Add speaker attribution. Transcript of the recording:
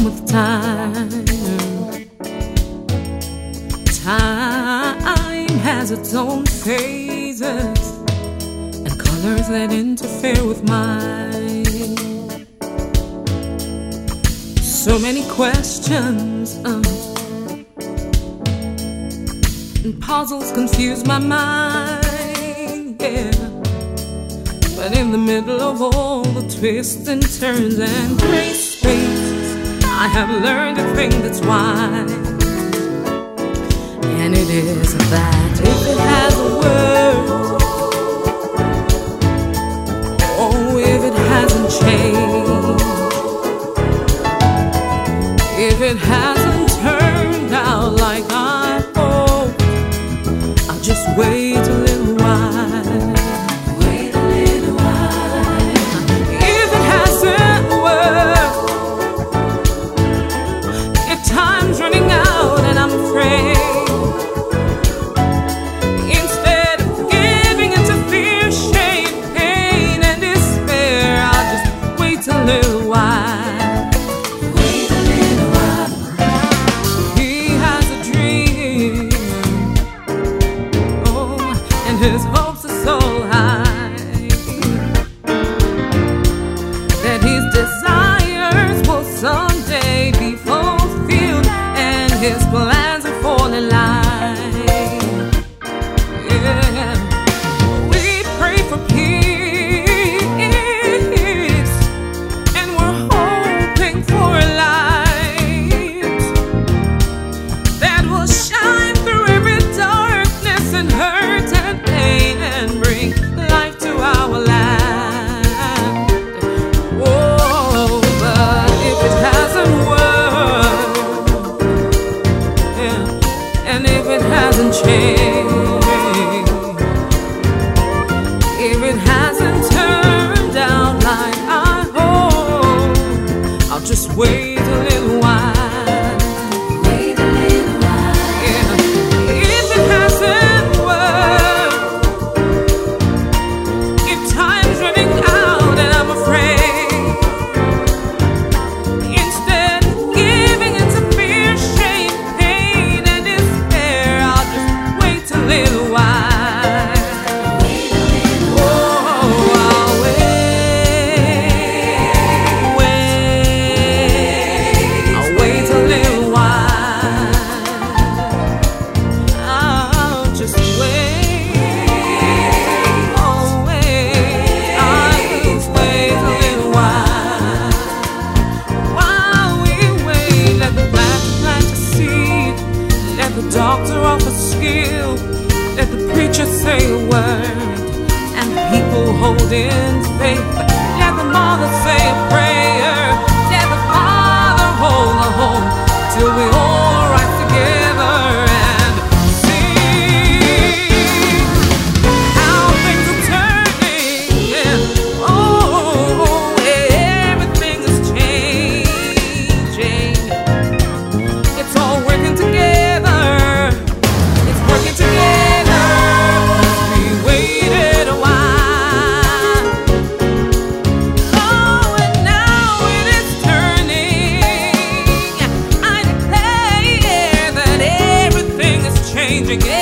Speaker 1: with time. Time has its own phases and colors that interfere with mine. So many questions and puzzles confuse my mind, yeah. But in the middle of all the twists and turns and gray spaces, I have learned a thing that's wise. And it is that if it has a word, oh, if it hasn't changed, if it hasn't turned out like I hoped, I'll just wait a little while. Wait a little while. If it hasn't worked, if time's running out and I'm afraid, his hopes are so high that his desires will someday be fulfilled and his plans will fall in line. Yeah. We pray for peace and we're hoping for a light that will shine through every darkness and hurt and pain and bring life to our land. Oh, but if it hasn't worked, yeah, and if it hasn't changed, if it hasn't turned out like I hope, I'll just wait a little while. Doctor offer skill, let the preacher say a word, and people hold in faith. Let the mother say a prayer, let the father hold a home, till we all rise together and see how things are turning. Yeah. Oh, everything is changing. It's all working together. Changing.